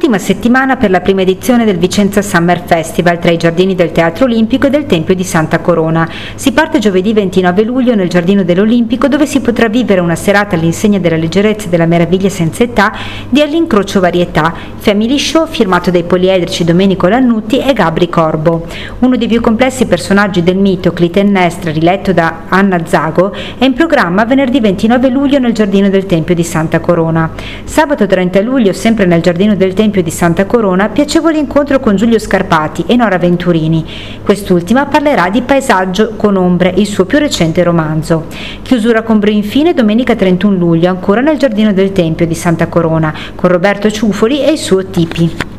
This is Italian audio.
Ultima settimana per la prima edizione del Vicenza Summer Festival tra i giardini del Teatro Olimpico e del Tempio di Santa Corona. Si parte giovedì 29 luglio nel Giardino dell'Olimpico, dove si potrà vivere una serata all'insegna della leggerezza e della meraviglia senza età di All'incrocio varietà, family show firmato dai poliedrici Domenico Lannutti e Gabri Corbo. Uno dei più complessi personaggi del mito, Clitennestra, riletto da Anna Zago, è in programma venerdì 29 luglio nel Giardino del Tempio di Santa Corona. Sabato 30 luglio, sempre nel Giardino del Tempio di Santa Corona, piacevole incontro con Giulio Scarpati e Nora Venturini. Quest'ultima parlerà di Paesaggio con ombre, il suo più recente romanzo. Chiusura con brio infine domenica 31 luglio, ancora nel Giardino del Tempio di Santa Corona, con Roberto Ciufoli e il suo Tipi.